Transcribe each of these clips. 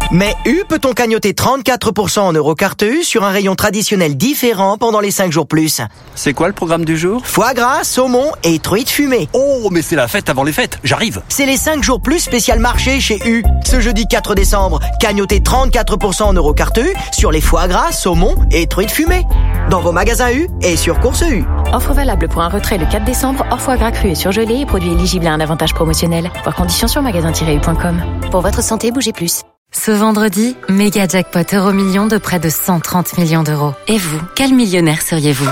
Mais peut-on cagnoter 34% en Eurocarte U sur un rayon traditionnel différent pendant les 5 jours plus? C'est quoi le programme du jour? Foie gras, saumon et truite fumée. Oh, mais c'est la fête avant les fêtes, j'arrive. C'est les 5 jours plus spécial marché chez U. Ce jeudi 4 décembre, cagnotez 34% en Eurocarte U sur les foie gras, saumon et truite fumée. Dans vos magasins U et sur Course U. Offre valable pour un retrait le 4 décembre, hors foie gras cru et surgelé et produit éligible à un avantage promotionnel. Voir conditions sur magasin-u.com. Pour votre santé, bougez plus. Ce vendredi, méga jackpot Euromillions de près de 130 millions d'euros. Et vous, quel millionnaire seriez-vous?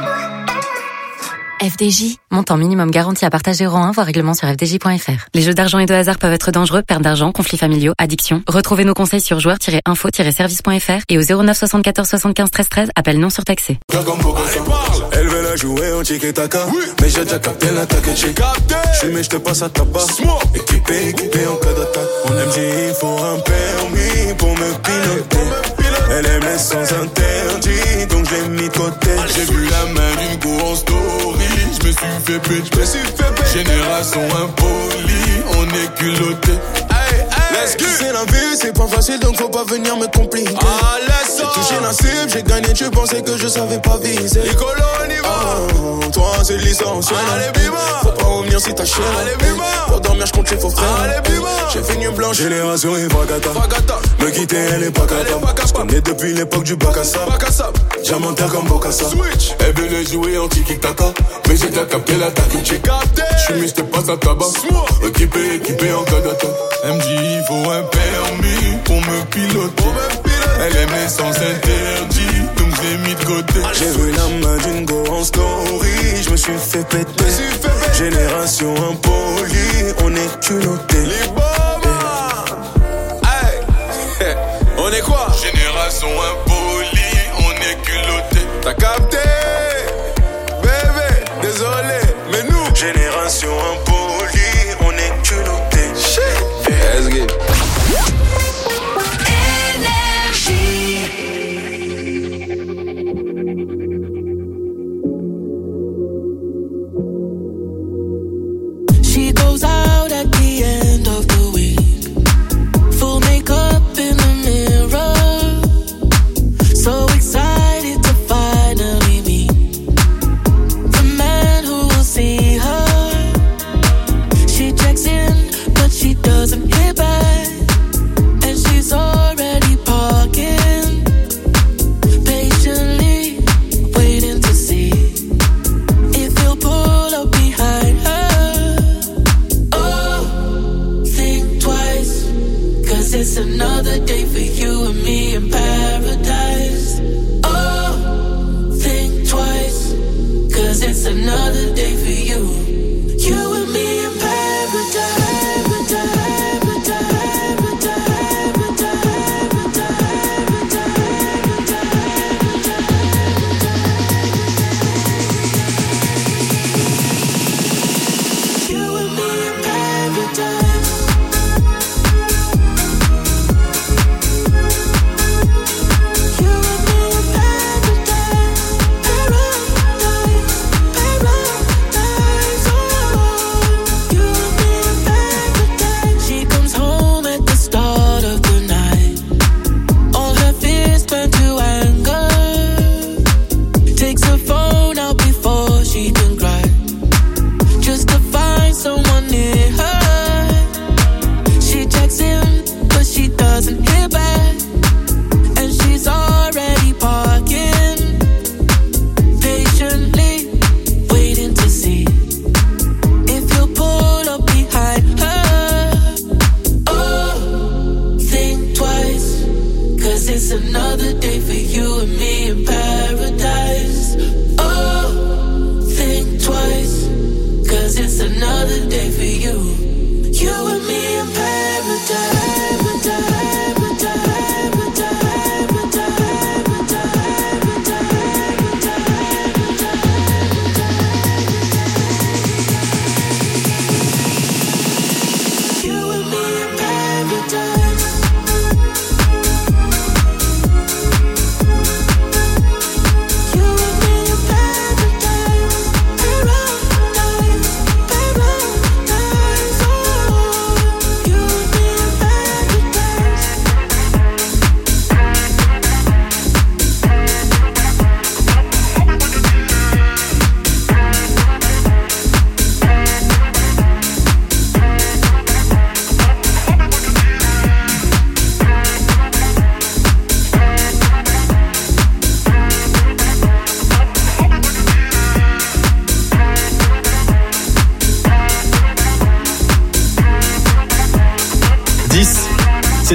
FDJ, montant minimum garanti à partager euro 1, voir règlement sur fdj.fr. Les jeux d'argent et de hasard peuvent être dangereux, perte d'argent, conflits familiaux, addiction. Retrouvez nos conseils sur joueurs-info-service.fr et au 09 74 75 13 13, appel non surtaxé. Elle veut la jouer en tiki-taka, mais j'ai déjà capté l'attaque. J'suis mais j'te passe à tabac. Équipé en cas d'attaque. En MJ, il faut un permis pour me piloter. Elle aime les sens interdits, donc je l'ai mis de côté. J'ai vu la main d'une go en story, je me suis fait péter. Génération impolie, on est culotté. C'est la vie, c'est pas facile, donc faut pas venir me compliquer. J'ai touché la cible, j'ai gagné, tu pensais que je savais pas viser. Toi c'est licencié. Faut pas revenir si t'as chier. Pour dormir, j'compte les faux frères. J'ai fait une blanche, génération et Vagata. Me quitter, elle est pas capable. J'connais depuis l'époque du bac à sable. Diamantaire comme Bocassa. Elle veut jouer en tiki-taka, mais j'ai déjà capté l'attaque. J'suis mis, j'te passe à tabac. Équipé en cas d'attaque. Elle me dit il faut un permis pour me piloter. Elle aime les sens interdits, donc je l'ai mis de côté. J'ai vu la main d'une go en story, je me suis fait péter. Génération impolie, on est culotté. On est quoi? Génération impolie, on est culotté. T'as capté? Bébé, désolé, mais nous génération impolie, on est culotté. Let's get She goes out at the end of the week, full makeup in the mirror, so excited to finally meet the man who will see her. She checks in, but she doesn't hit back, and she's already parking, patiently waiting to see if he'll pull up behind her. Oh, think twice, 'cause it's another day for you and me in paradise. Oh, think twice, 'cause it's another day for you, you and me in paradise.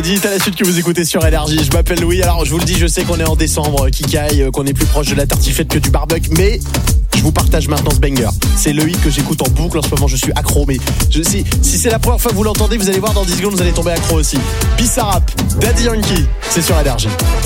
C'est Digital à la suite que vous écoutez sur Énergie. Je m'appelle Louis. Alors, je vous le dis, je sais qu'on est en décembre, Kikaï, qu'on est plus proche de la tartiflette que du barbecue, mais je vous partage maintenant ce banger. C'est le hit que j'écoute en boucle. En ce moment, je suis accro. Mais si c'est la première fois que vous l'entendez, vous allez voir dans 10 secondes, vous allez tomber accro aussi. Bizarrap, Daddy Yankee, c'est sur Énergie.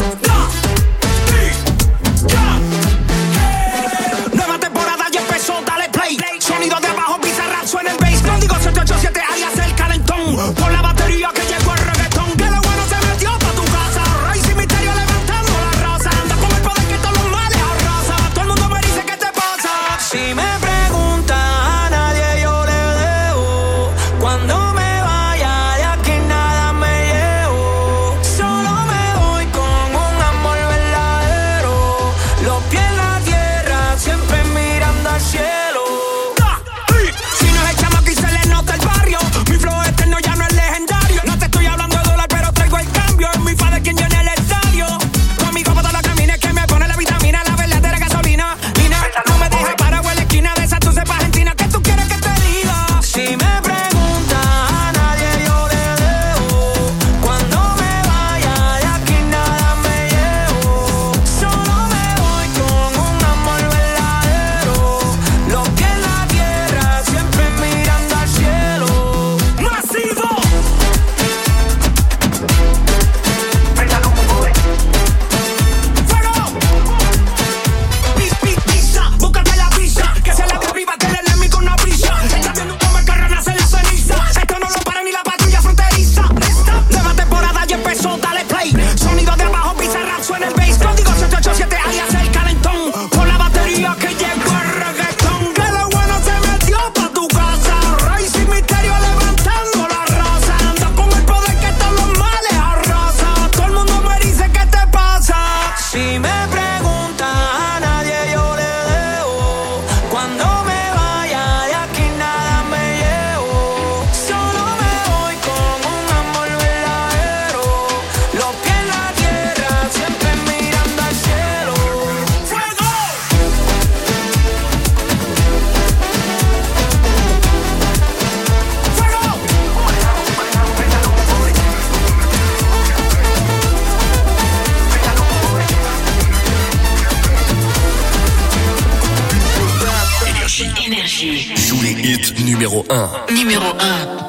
Nueva temporada ya empezó, dale play. Sonido de abajo, Bizarrap, suena el bass. Código 787, alias el calentón. Por la batería que llegó el reggaetón. Que lo bueno se metió pa' tu casa. Rey sin misterio levantando la raza. Anda con el poder que todos los males arrasa. Todo el mundo me dice ¿qué te pasa? Si me preguntan a nadie yo le debo. Cuando me vaya de aquí nada me llevo. Solo me voy con un amor verdadero. Los pies en la tierra, siempre mirando al cielo. Si no es el chamaco y se le nota el barrio. Mi flow eterno ya no es legendario. No te estoy hablando de dólar, pero traigo el cambio. Es mi padre quien llena el estadio. Conmigo para todos los caminos que me pone la vitamina, la verdadera gasolina. Lina, no me dejes parado en la esquina de esa tu cepa argentina. ¿Qué tú quieres que te diga? Si me preguntan a nadie yo le debo. Cuando me vaya de aquí nada me llevo. Solo me voy con un amor verdadero. Los pies en la tierra, siempre mirando al cielo. Masivo. Fuego. Pisa, búscate la visa. Que se la de arriba, que le den con una brisa. Está viendo cómo el carro nace la ceniza. Esto no lo para ni la patrulla fronteriza. Nueva temporada ya empezó, dale play. Sonido de abajo, Bizarrap, suena el bass. Código 787, alias el calentón. Por la batería que llegó el reggaetón. Que lo bueno se metió pa' tu casa. Rey sin misterio levantando la raza. Anda con el poder que todos los males arrasa. Todo el mundo me dice ¿qué te pasa? Si me preguntan a nadie yo le debo. Cuando me vaya de aquí nada me llevo. Solo me voy con un amor verdadero. Los pies en la tierra, siempre mirando al cielo. ¡Fuego! Énergie. Joue les hits numéro 1. Numéro 1.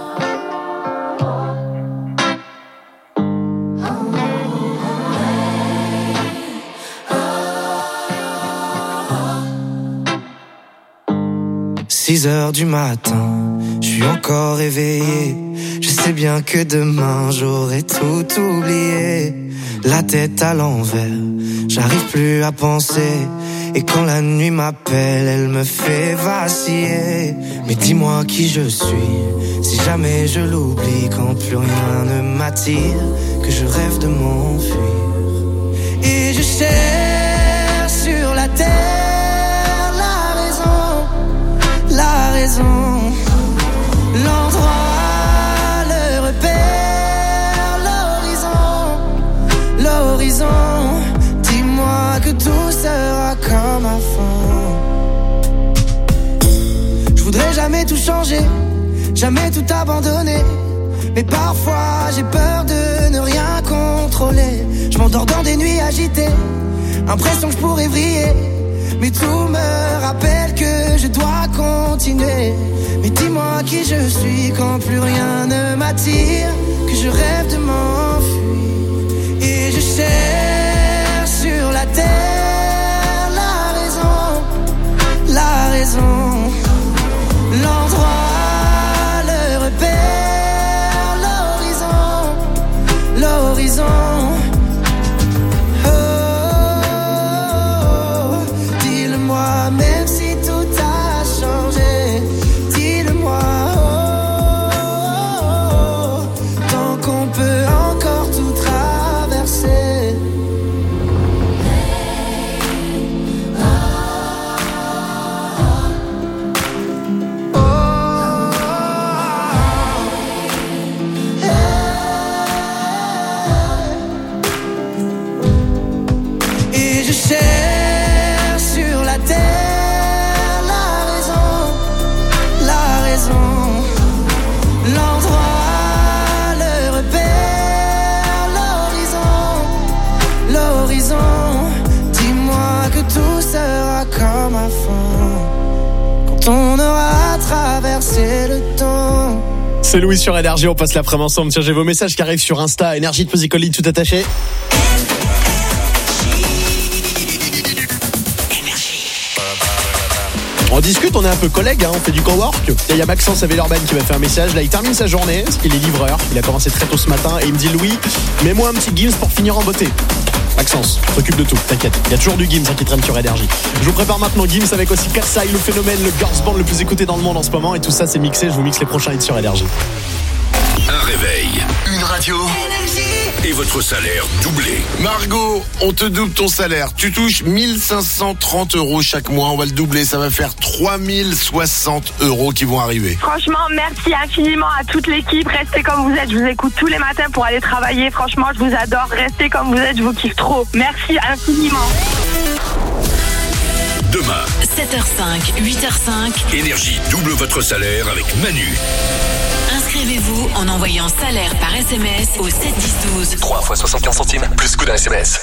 Six heures du matin, je suis encore éveillé. Je sais bien que demain j'aurai tout oublié. La tête à l'envers, j'arrive plus à penser. Et quand la nuit m'appelle, elle me fait vaciller. Mais dis-moi qui je suis, si jamais je l'oublie. Quand plus rien ne m'attire, que je rêve de m'enfuir. Et je cherche sur la terre la raison, l'endroit, le repère, l'horizon. Dis-moi que tout sera comme avant. Je voudrais jamais tout changer, jamais tout abandonner. Mais parfois j'ai peur de ne rien contrôler. Je m'endors dans des nuits agitées, impression que je pourrais vriller. Mais tout me rappelle que je dois continuer. Mais dis-moi qui je suis quand plus rien ne m'attire, que je rêve de m'enfuir. Et je cherche sur la terre la raison, l'endroit, le repère, l'horizon. Même si tout a changé, dis-le-moi, tant qu'on peut encore tout traverser. quand on aura traversé le temps. C'est Louis sur Énergie, on passe l'après-midi ensemble. Tiens, j'ai vos messages qui arrivent sur Insta. Énergie de Musical.ly tout attaché. On discute, on est un peu collègues, on fait du cowork. Il y a Maxence à Villeurbanne qui m'a fait un message. Là, il termine sa journée, parce qu'il est livreur. Il a commencé très tôt ce matin et il me dit: Louis, mets-moi un petit Gims pour finir en beauté. Maxence, s'occupe de tout, t'inquiète. Il y a toujours du Gims qui traîne sur Énergie. Je vous prépare maintenant Gims avec aussi Katsai, le phénomène, le girls band le plus écouté dans le monde en ce moment. Et tout ça, c'est mixé. Je vous mixe les prochains hits sur Énergie. Un réveil, une radio et votre salaire doublé. Margot, on te double ton salaire. Tu touches 1530 € chaque mois. On va le doubler. Ça va faire 3060 € qui vont arriver. Franchement, merci infiniment à toute l'équipe. Restez comme vous êtes. Je vous écoute tous les matins pour aller travailler. Franchement, je vous adore. Restez comme vous êtes. Je vous kiffe trop. Merci infiniment. Demain, 7h05, 8h05. Énergie double votre salaire avec Manu. Inscrivez-vous en envoyant salaire par SMS au 71012. 3 fois 75 centimes, plus coût d'un SMS.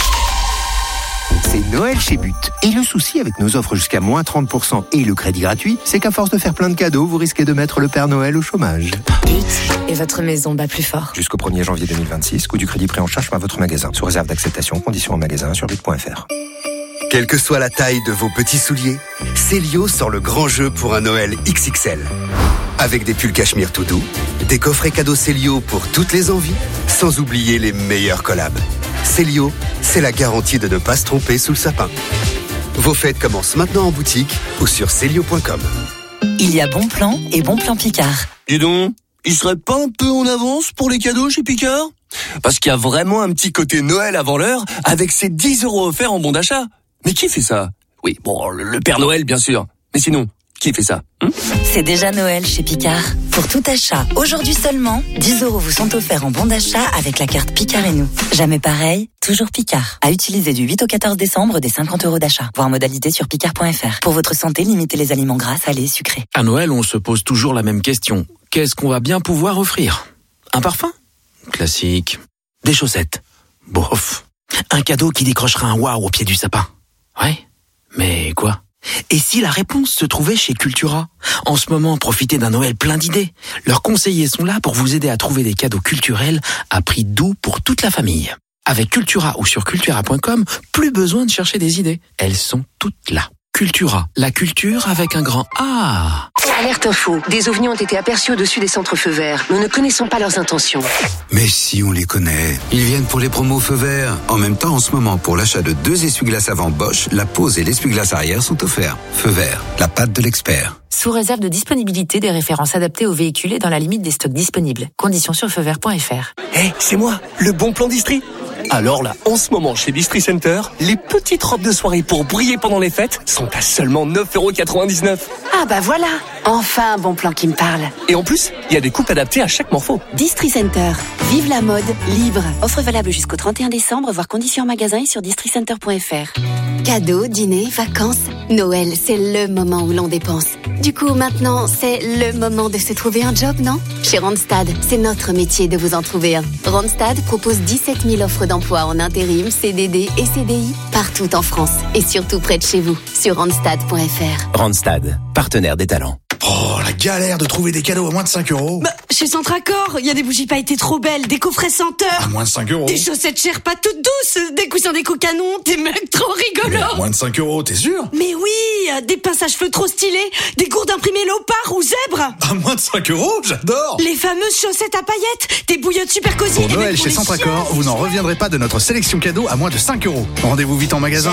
C'est Noël chez But. Et le souci avec nos offres jusqu'à moins 30% et le crédit gratuit, c'est qu'à force de faire plein de cadeaux, vous risquez de mettre le Père Noël au chômage. But et votre maison bat plus fort. Jusqu'au 1er janvier 2026, coût du crédit pris en charge par votre magasin. Sous réserve d'acceptation, conditions en magasin sur but.fr. Quelle que soit la taille de vos petits souliers, Célio sort le grand jeu pour un Noël XXL. Avec des pulls cachemire tout doux, des coffrets cadeaux Célio pour toutes les envies, sans oublier les meilleurs collabs. Célio, c'est la garantie de ne pas se tromper sous le sapin. Vos fêtes commencent maintenant en boutique ou sur Célio.com. Il y a Bon Plan et Bon Plan Picard. Dis donc, il serait pas un peu en avance pour les cadeaux chez Picard ? Parce qu'il y a vraiment un petit côté Noël avant l'heure avec ces 10 € offerts en bon d'achat. Mais qui fait ça ? Oui, bon, le Père Noël, bien sûr. Mais sinon, qui fait ça ? C'est déjà Noël chez Picard. Pour tout achat, aujourd'hui seulement, 10 € vous sont offerts en bon d'achat avec la carte Picard et nous. Jamais pareil, toujours Picard. À utiliser du 8 au 14 décembre des 50 € d'achat. Voir modalité sur picard.fr. Pour votre santé, limitez les aliments gras, salés et sucrés. À Noël, on se pose toujours la même question. Qu'est-ce qu'on va bien pouvoir offrir ? Un parfum ? Classique. Des chaussettes ? Bof. Un cadeau qui décrochera un waouh au pied du sapin ? Ouais, mais quoi ? Et si la réponse se trouvait chez Cultura ? En ce moment, profitez d'un Noël plein d'idées. Leurs conseillers sont là pour vous aider à trouver des cadeaux culturels à prix doux pour toute la famille. Avec Cultura ou sur cultura.com, plus besoin de chercher des idées. Elles sont toutes là. Cultura, la culture avec un grand A. Alerte info, des ovnis ont été aperçus au-dessus des centres feux verts. Nous ne connaissons pas leurs intentions. Mais si, on les connaît. Ils viennent pour les promos feux verts. En même temps, en ce moment, pour l'achat de 2 essuie-glaces avant Bosch, la pose et l'essuie-glace arrière sont offerts. Feu vert, la patte de l'expert. Sous réserve de disponibilité des références adaptées aux véhicules et dans la limite des stocks disponibles. Conditions sur feuvert.fr. Hey, c'est moi, le bon plan d'Istrie. Alors là, en ce moment, chez Distri Center, les petites robes de soirée pour briller pendant les fêtes sont à seulement 9,99 €. Ah bah voilà, enfin un bon plan qui me parle. Et en plus, il y a des coupes adaptées à chaque morpho. Distri Center, vive la mode libre. Offre valable jusqu'au 31 décembre, voir conditions en magasin et sur districenter.fr. Cadeaux, dîners, vacances, Noël, c'est le moment où l'on dépense. Du coup, maintenant, c'est le moment de se trouver un job, non ? Chez Randstad, c'est notre métier de vous en trouver un. Randstad propose 17 000 offres d'emploi en intérim, CDD et CDI, partout en France et surtout près de chez vous, sur randstad.fr. Randstad, partenaire des talents. Oh, la galère de trouver des cadeaux à moins de 5 €. Bah, chez Centracor, il y a des bougies pailletées trop belles, des coffrets senteurs. À moins de 5 €. Des chaussettes chères pas toutes douces, des coussins déco canons, des mugs trop rigolos. Mais à moins de 5 €, t'es sûr ? Mais oui, des pinces à cheveux trop stylées, des gourdes imprimées léopard ou zèbre. À moins de 5 €, j'adore. Les fameuses chaussettes à paillettes, des bouillottes super cosy. Pour Noël chez Centracor, vous n'en reviendrez pas de notre sélection cadeau à moins de 5 €. Rendez-vous vite en magasin.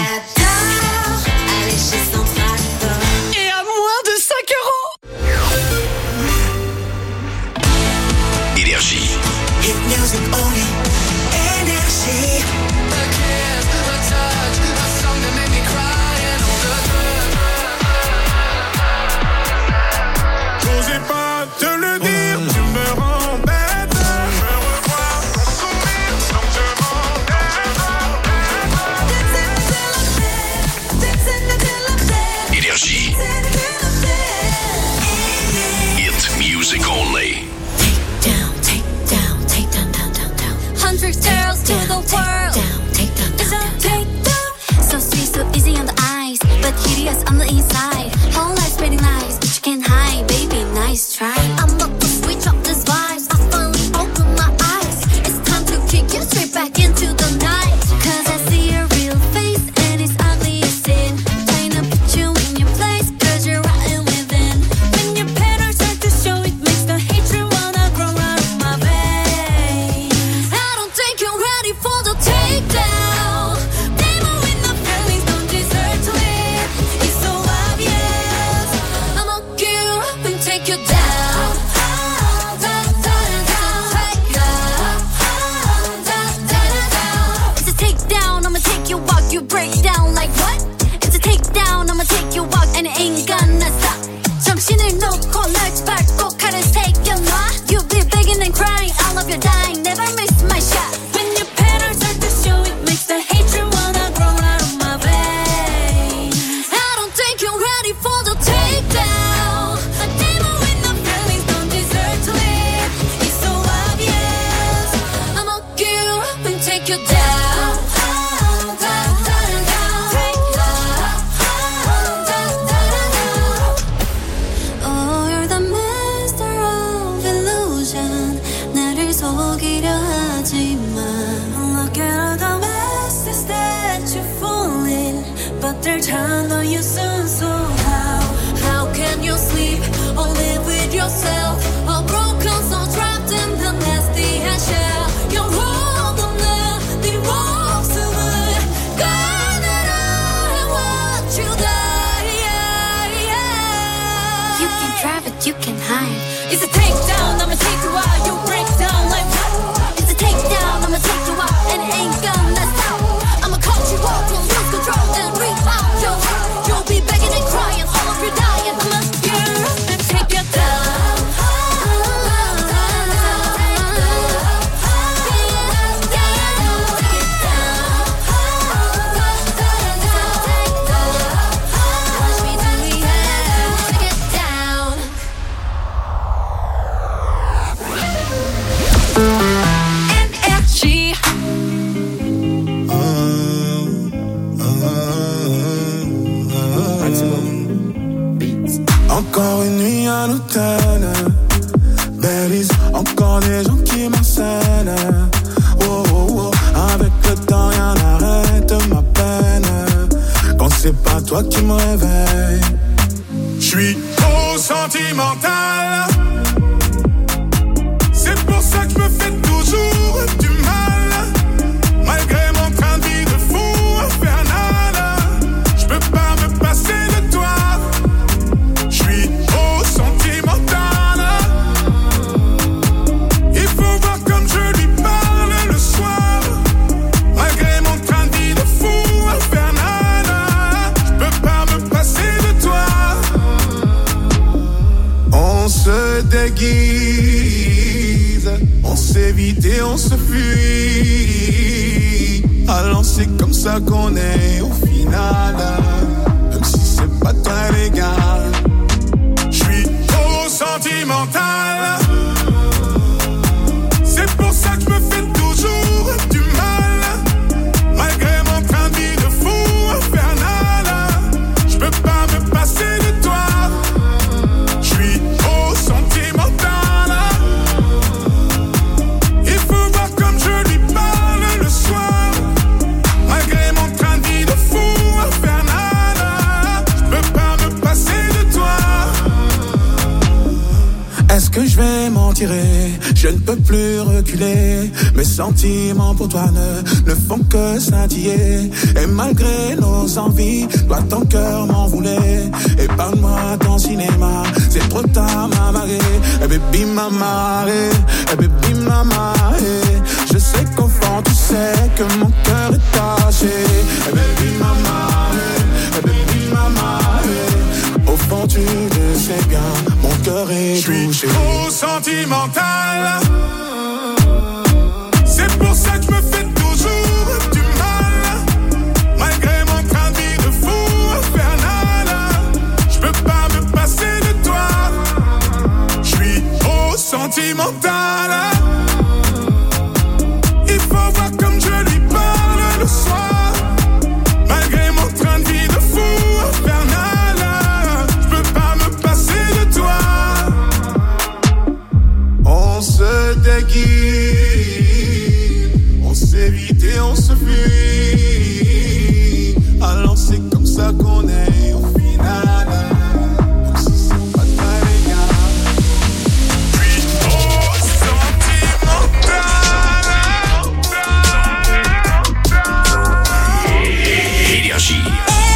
Aller chez Centracor. Et à moins de 5 €. Énergie. Hit music only. Énergie. J'osais pas te le dire, tu me rends bête. Je me revois ton sourire, donc je m'en Énergie. Hit music only. Hundred girls to the world. It's a takedown. So sweet, so easy on the eyes, but hideous on the inside. Whole life spinning nice, but you can't hide, baby, nice try. I'm about to switch up this vibes, I finally open my eyes. It's time to kick you straight back into the night. Cause I see your real face and it's ugly as sin. Trying to put you in your place, cause you're rotten within. When your patterns start to show, it makes the hatred wanna grow out of my veins. I don't think you're ready for the takedown. Demon with the feelings don't deserve to live. It's so obvious. I'ma get you up and take you down. It's a takedown, I'ma take you out, you break down like what? It's a takedown, I'ma take you out and it ain't gonna stop. 정신을 놓고 let's back, 꼭 칼을 새겨놔. You'll be begging and crying, all of your dying, never miss my shot. When your patterns start to show, it makes the hatred wanna grow out of my veins. I don't think you're ready for the takedown. A demon with no feelings don't deserve to live. It's so obvious. I'ma get you up and take you down. Oh, you're the master of illusion. 나를 속이려 하지만 look at all the messes that you fall in, but they'll turn on you soon. So how can you sleep or live with yourself? A broken soul trapped in the nasty and shell. You're all the the wrong summer. God, that I want you die. You can try, but you can hide. It's a takedown, I'ma take you out. You break down like what? It's a takedown, I'ma take you out, and it ain't gonna stop. I'ma cut you off, you'll lose control, then rip out your heart. You'll be begging and crying, all of your dying. I'ma get you up and take you down. Encore une nuit à l'hôtel, Belize, encore des gens qui m'enseignent. Oh, oh, oh, avec le temps rien n'arrête ma peine. Quand c'est pas toi qui me réveille, j'suis trop sentimental. C'est pour ça que je me fais toujours du mal. Malgré mon train de vie de fou infernal, j'peux pas me passer de toi. J'suis trop sentimental. Il faut voir comme je lui parle le soir. Malgré mon train de vie de fou infernal, j'peux pas me passer de toi. On se déguise, on s'évite et on se fuit. Alors c'est comme ça qu'on est au final. Même si c'est pas très légal. J'suis trop sentimental. C'est pour ça que je me fais toujours du mal. Malgré mon train de vie de fou infernal, j'peux pas me passer de toi. J'suis trop sentimental. Il faut voir comme je lui parle le soir. Malgré mon train de vie de fou infernal, j'peux pas me passer de toi. Est-ce que je vais m'en tirer? Je ne peux plus reculer. Mes sentiments pour toi ne font que scintiller. Et malgré nos envies, toi ton cœur m'en voulait. Épargne-moi ton cinéma, c'est trop tard ma marée. Eh baby ma marée, eh baby ma marée. Je sais qu'au fond tu sais que mon cœur est taché. Eh baby ma marée, eh baby ma marée. Au fond tu le sais bien, mon cœur est touché. J'suis trop sentimental. C'est pour ça que je me fais toujours du mal. Malgré mon train de vie de fou infernal, j'peux pas me passer de toi. J'suis trop sentimental. Il faut voir comme je lui parle l'éviter, on se fuit. Alors c'est comme ça qu'on est au final. Même si c'est pas très légal. Puis trop sentimental. Énergie.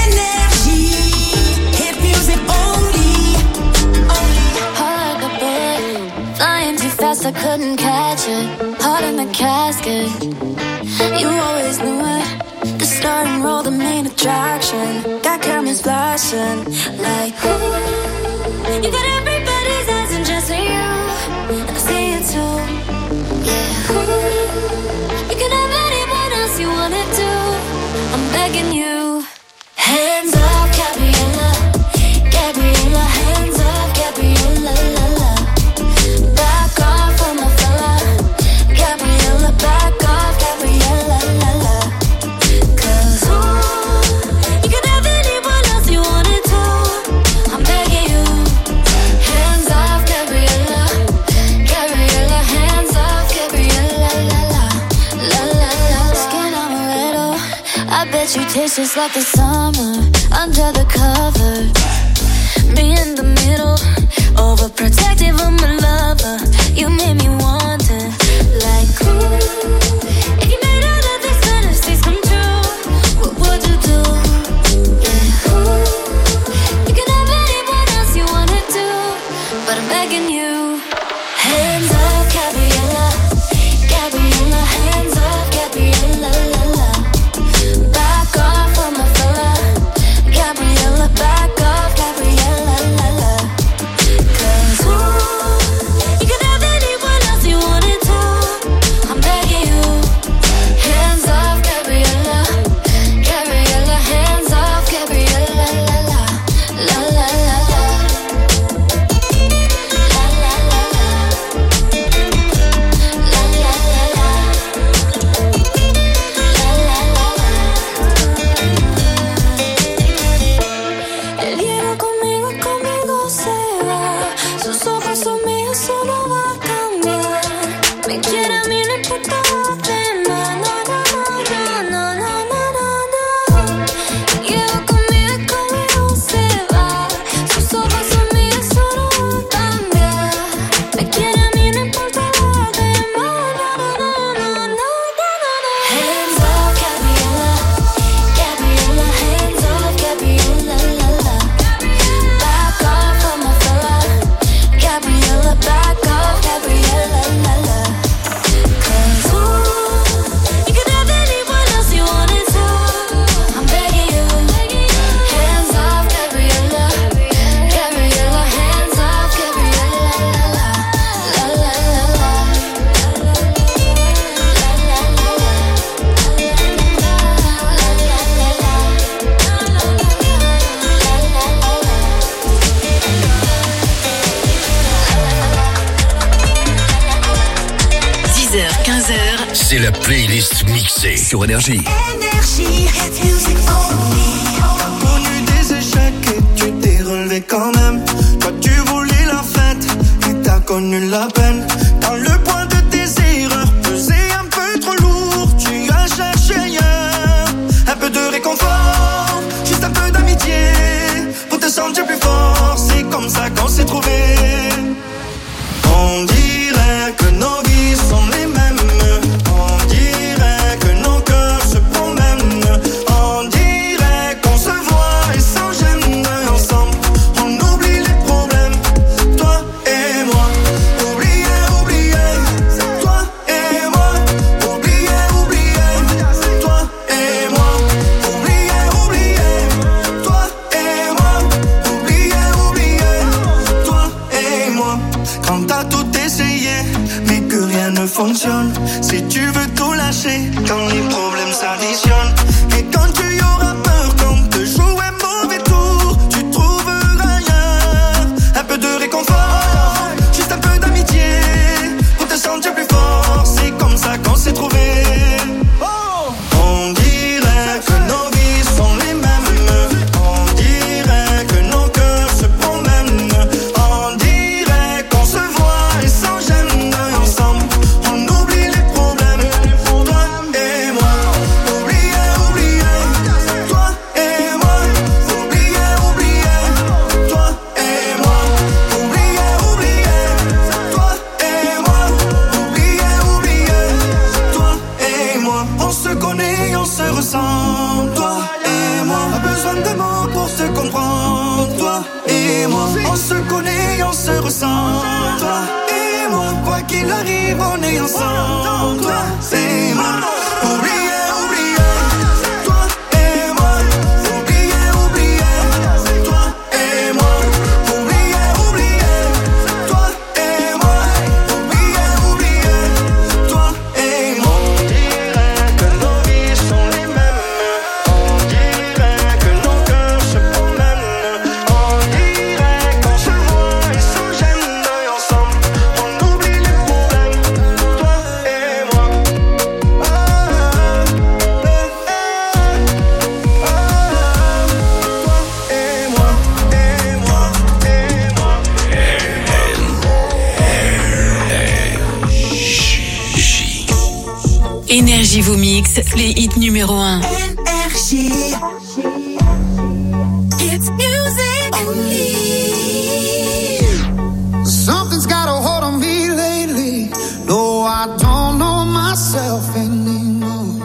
I couldn't catch it, heart in the casket. You always knew it. The starting role, the main attraction. Got cameras flashing like ooh. You got everybody's eyes and just you, and I see it too. Yeah, ooh. You can have anyone else you wanted to. I'm begging you. Hands up, Gabriella, Gabriella. Hands up, Gabriella, la la. Back off on my fella, Gabriella. Back off, Gabriella, la la. 'Cause ooh, you can have anyone else you wanted to. I'm begging you. Hands off, Gabriella, Gabriella. Hands off, Gabriella, la la, la la la. Skin on a little, I bet you taste just like the summer under the covers. Me in the middle, overprotective of my lover. You made me want it, like ooh. If you made all of these fantasies come true, what would you do? Yeah, ooh. You can have anyone else you wanted to, but I'm begging you. Hands up, Gabriella, Gabriella. Hands up, Gabriella, la la. Back off on my fella, Gabriella. Back off, Gabriella, la la. 'Cause ooh, you can have anyone else you wanted to. I'm begging you. Hands off, Gabriella, Gabriella. Hands off, Gabriella, la la, la la la la. La la la la. La la la la. La la la la. Él viene conmigo, conmigo se va. Sus ojos son míos, eso no va a cambiar. Me quiere a mí, no importa lo demás. No, no, no, no, no, no, no, no. Lleva conmigo, conmigo se va. Sus ojos son míos, eso no va a cambiar. Me quiere a mí, no importa lo demás. No, no, no, no, no, no, no. Hands up, Gabriella, Gabriella. Hands up, Gabriella, la la. Back off on my fella, Gabriella. Back off, Gabriella, la la. 'Cause ooh, you can have anyone else you wanted to. I'm begging you. Hands off, Gabriella, Gabriella. Hands off, Gabriella, la la, la la la la. La la la la. La la la la. 10h, 15h. C'est la playlist mixée sur Énergie. T'as connu des échecs et tu t'es relevé quand même. Toi tu voulais la fête et t'as connu la peine. Quand le poids de tes erreurs pesait un peu trop lourd, tu as cherché ailleurs un peu de réconfort, juste un peu d'amitié pour te sentir plus fort. C'est comme ça qu'on s'est trouvés. On dirait que nos vies sont les mêmes. On dirait que nos cœurs se promènent. On dirait qu'on se voit et sans gêne. Ensemble, on oublie les problèmes. Toi et moi, oublier se connaît, on se ressent. Toi et moi, pas besoin de mots pour se comprendre. Toi et moi, on se connaît, on se ressent. Toi et moi, quoi qu'il arrive, on est ensemble. Toi et moi, oubliez, oubliez. Toi et moi, oubliez, oubliez. Toi et moi, oubliez, oubliez. Toi et moi, oubliez, oubliez. Toi et moi. On dirait que nos vies sont les mêmes. On dirait que nos cœurs se promènent. On dirait qu'on se voit et se gêne ensemble. On oublie les problèmes. Toi et moi. Énergie vous mixe les hits numéro 1. Énergie. It's music only. Something's got a hold on me lately. No, I don't know myself anymore.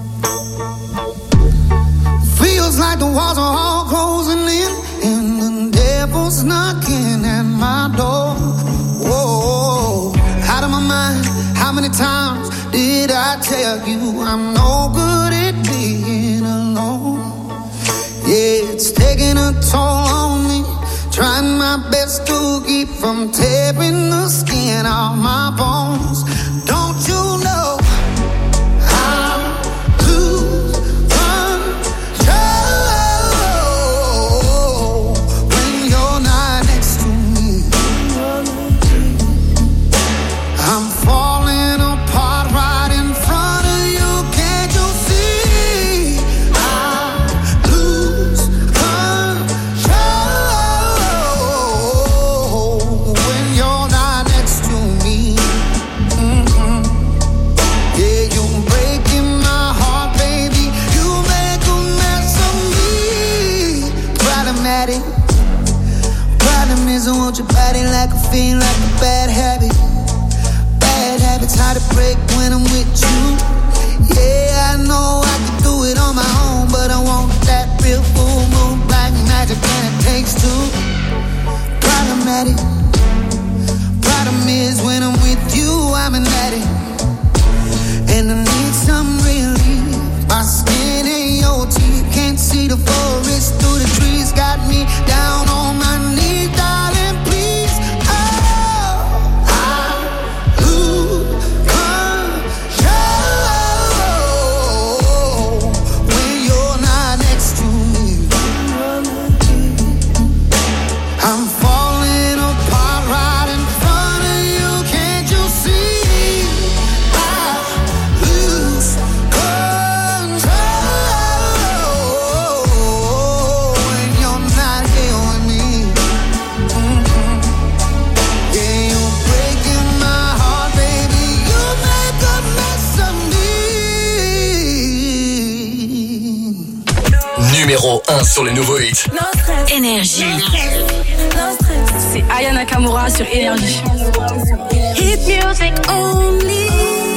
Feels like the walls are all closing in, and the devil's knocking at my door. Whoa, out of my mind. How many times did I tell you I'm no good at being alone? Yeah, it's taking a toll on me. Trying my best to keep from tearing the skin off my bones. Don't you know I lose control when you're not next to me? I'm falling apart right in front of you. Can't you see? I lose control when you're not next to me. Yeah, you're breaking my heart, baby. You make a mess of me. Problematic. Problem is I want your body like a fiend, like a bad habit. Bad habits hard to break when I'm with you. Yeah, I know I can do it on my own, but I want that real full moon black magic, and it takes two. Problematic. Problem is when I'm with you, I'm an addict, and I need some relief. My skin and your teeth can't see the forest through the trees. Got me down on my knees, darling, please. Oh, I lose control when you're not next to me. I'm falling apart right in front of you. Can't you see? I lose control when you're not here with me. Yeah, you're breaking my heart, baby. You make a mess of me. Numéro 1 sur les nouveaux hits. Énergie. C'est Aya Nakamura sur Énergie. Hit music only.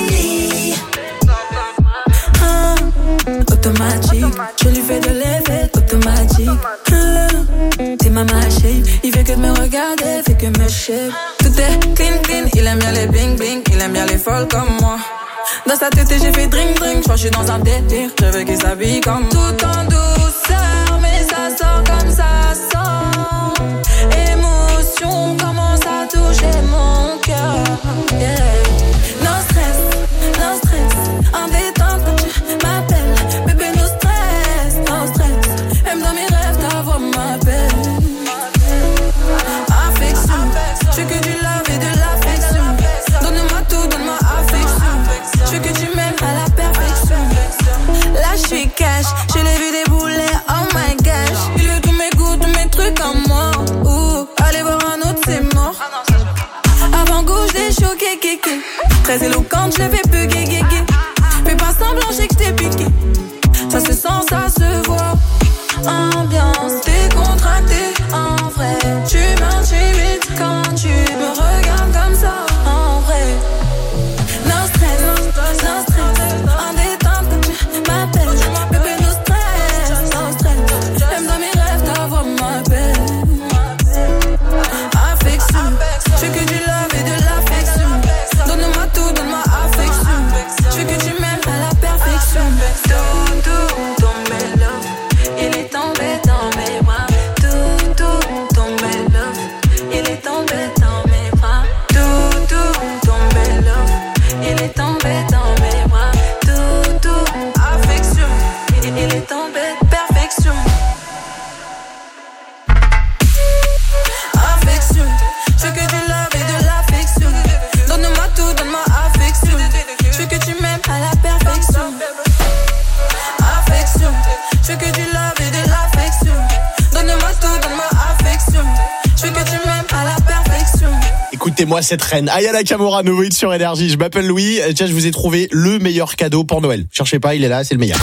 Automatique, je lui fais de l'effet automatique. T'es ma machine, il fait que de me regarder, fait que me shape. Tout est clean, clean, il aime bien les bling bling, il aime bien les folles comme moi. Dans sa tête j'ai fait drink drink, je crois que je suis dans un délire, je veux qu'il s'habille comme tout en douceur, mais ça sort comme ça sort. Émotion commence à toucher mon cœur. Yeah. No stress, en détente quand tu m'appelles. Bébé, no stress, même dans mes rêves ta voix m'appelle. Affection, je veux que du love et de l'affection. Donne-moi tout, donne-moi affection. Je veux que tu m'aimes à la perfection. Là je suis cash, je l'ai vu débouler, oh my gosh. Il veut tous mes goûts, tous mes trucs en moi. Ouh, allez voir un autre, c'est mort. Avant goût, je l'ai choqué, kéké. Très éloquente, je l'ai fait plus gué. Fais pas semblant, j'ai que je t'ai piqué. Ça se sent, ça se voit. Ambiance décontractée, en vrai. Tu m'intimides quand tu me regardes comme ça, en vrai. No stress, en détente quand tu Mettez-moi cette reine. Aya Nakamura, nouveau hit sur Énergie. Je m'appelle Louis. Tiens, je vous ai trouvé le meilleur cadeau pour Noël. Cherchez pas, il est là, c'est le meilleur.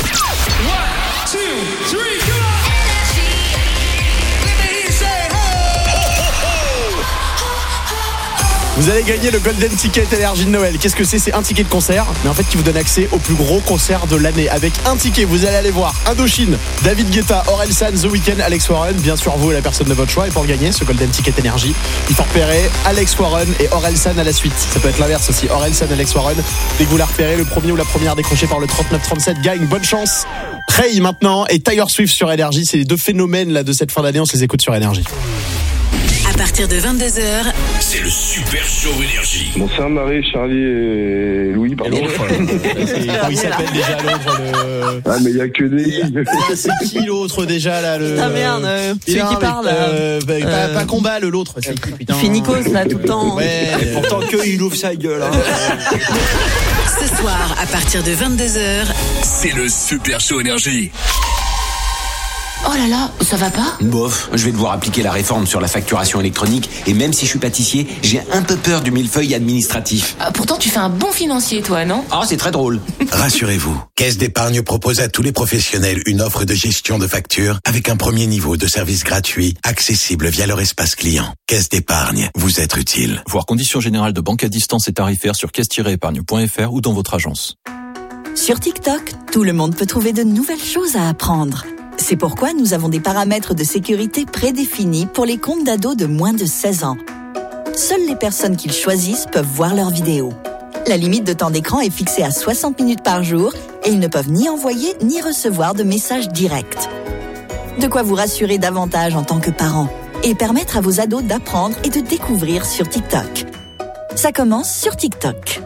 Vous allez gagner le Golden Ticket Énergie de Noël. Qu'est-ce que c'est ? C'est un ticket de concert, mais en fait qui vous donne accès au plus gros concert de l'année. Avec un ticket, vous allez aller voir Indochine, David Guetta, Orelsan, The Weeknd, Alex Warren. Bien sûr, vous, la personne de votre choix. Et pour gagner ce Golden Ticket Énergie, il faut repérer Alex Warren et Orelsan à la suite. Ça peut être l'inverse aussi. Orelsan, Alex Warren. Dès que vous la repérez, le premier ou la première décrochée par le 3937 gagne. Bonne chance. Ray maintenant et Taylor Swift sur Énergie. C'est les deux phénomènes là de cette fin d'année. On se les écoute sur Énergie. À partir de 22h, c'est le Super Show Énergie. Bonsoir Marie, Charlie et Louis, pardon. Comment il s'appelle déjà l'autre Ah mais il y a que des... c'est qui l'autre déjà là Ah merde, celui qui parle. Pas combat l'autre. Il fait Nikos là tout le temps. Ouais, pourtant il ouvre sa gueule. Hein. Ce soir, à partir de 22h, c'est le Super Show Énergie. Oh là là, ça va pas ? Bof, je vais devoir appliquer la réforme sur la facturation électronique et même si je suis pâtissier, j'ai un peu peur du millefeuille administratif. Pourtant, tu fais un bon financier, toi, non ? Ah, c'est très drôle. Rassurez-vous, Caisse d'épargne propose à tous les professionnels une offre de gestion de factures avec un premier niveau de service gratuit, accessible via leur espace client. Caisse d'épargne, vous êtes utile. Voir conditions générales de banque à distance et tarifaires sur caisse-épargne.fr ou dans votre agence. Sur TikTok, tout le monde peut trouver de nouvelles choses à apprendre. C'est pourquoi nous avons des paramètres de sécurité prédéfinis pour les comptes d'ados de moins de 16 ans. Seules les personnes qu'ils choisissent peuvent voir leurs vidéos. La limite de temps d'écran est fixée à 60 minutes par jour et ils ne peuvent ni envoyer ni recevoir de messages directs. De quoi vous rassurer davantage en tant que parent et permettre à vos ados d'apprendre et de découvrir sur TikTok. Ça commence sur TikTok.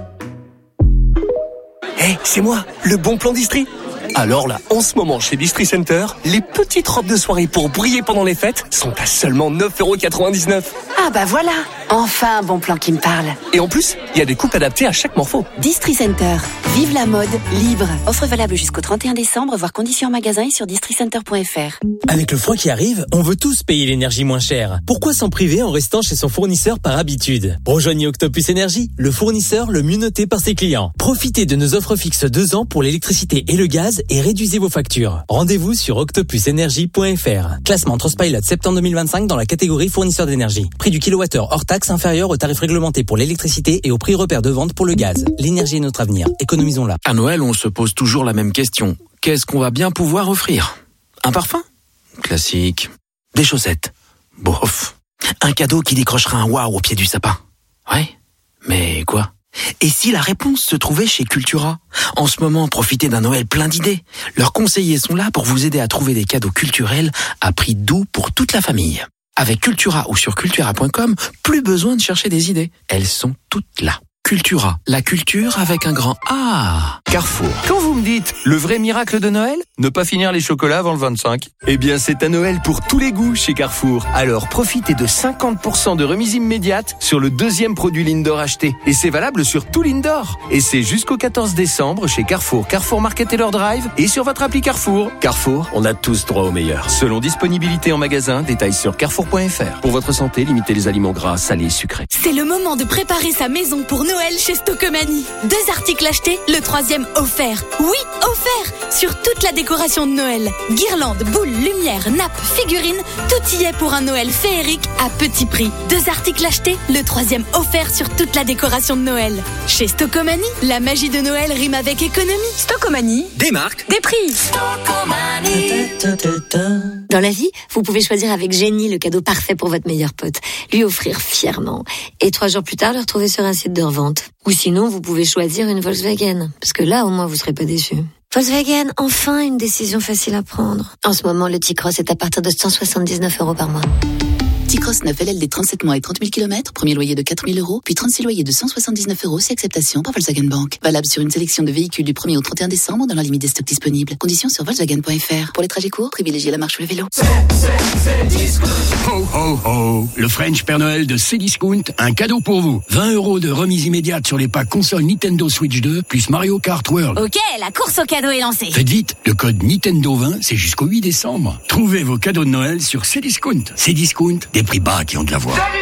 Hey, c'est moi, le bon plan d'Istrie. Alors là, en ce moment, chez Distri Center, les petites robes de soirée pour briller pendant les fêtes sont à seulement 9,99 €. Ah bah voilà, enfin un bon plan qui me parle. Et en plus, il y a des coupes adaptées à chaque morpho. Distri Center, vive la mode libre. Offre valable jusqu'au 31 décembre, voir conditions en magasin et sur districenter.fr. Avec le froid qui arrive, on veut tous payer l'énergie moins chère. Pourquoi s'en priver en restant chez son fournisseur par habitude ? Rejoignez Octopus Énergie, le fournisseur le mieux noté par ses clients. Profitez de nos offres fixes 2 ans pour l'électricité et le gaz et réduisez vos factures. Rendez-vous sur octopusenergie.fr. Classement Trustpilot septembre 2025 dans la catégorie fournisseur d'énergie. Prix du kilowattheure hors taxe inférieur au tarif réglementé pour l'électricité et au prix repère de vente pour le gaz. L'énergie est notre avenir. Économisons-la. À Noël, on se pose toujours la même question. Qu'est-ce qu'on va bien pouvoir offrir ? Un parfum ? Classique. Des chaussettes ? Bof. Un cadeau qui décrochera un waouh au pied du sapin ? Ouais. Mais quoi ? Et si la réponse se trouvait chez Cultura ? En ce moment, profitez d'un Noël plein d'idées. Leurs conseillers sont là pour vous aider à trouver des cadeaux culturels à prix doux pour toute la famille. Avec Cultura ou sur cultura.com, plus besoin de chercher des idées. Elles sont toutes là. Cultura, la culture avec un grand A. Carrefour. Quand vous me dites le vrai miracle de Noël, ne pas finir les chocolats avant le 25. Eh bien, c'est à Noël pour tous les goûts chez Carrefour. Alors, profitez de 50% de remise immédiate sur le deuxième produit Lindor acheté. Et c'est valable sur tout Lindor. Et c'est jusqu'au 14 décembre chez Carrefour, Carrefour Market Taylor Drive et sur votre appli Carrefour. Carrefour, on a tous droit au meilleur. Selon disponibilité en magasin, détails sur carrefour.fr. Pour votre santé, limitez les aliments gras, salés et sucrés. C'est le moment de préparer sa maison pour Noël chez Stocomanie. 2 articles achetés, le 3e offert. Oui, offert sur toute la décoration de Noël. Guirlandes, boules, lumière, nappes, figurines, tout y est pour un Noël féerique à petit prix. 2 articles achetés, le 3e offert sur toute la décoration de Noël. Chez Stocomanie, la magie de Noël rime avec économie. Stocomanie, des marques, des prix. Dans la vie, vous pouvez choisir avec génie le cadeau parfait pour votre meilleur pote, lui offrir fièrement, et 3 jours plus tard le retrouver sur un site de revente. Ou sinon, vous pouvez choisir une Volkswagen, parce que là, au moins, vous serez pas déçus. Volkswagen, enfin une décision facile à prendre. En ce moment, le T-Cross est à partir de 179 € par mois. T-Cross 9 LLD 37 mois et 30 000 km, premier loyer de 4 000 €, puis 36 loyers de 179 € si acceptation par Volkswagen Bank. Valable sur une sélection de véhicules du 1er au 31 décembre dans la limite des stocks disponibles. Conditions sur Volkswagen.fr. Pour les trajets courts, privilégiez la marche ou le vélo. Ho ho ho, le French Père Noël de Cdiscount, un cadeau pour vous. 20 € de remise immédiate sur les packs console Nintendo Switch 2 plus Mario Kart World. Ok, la course au cadeau est lancée. Faites vite, le code Nintendo 20, c'est jusqu'au 8 décembre. Trouvez vos cadeaux de Noël sur Cdiscount. Cdiscount, des prix bas qui ont de la voix.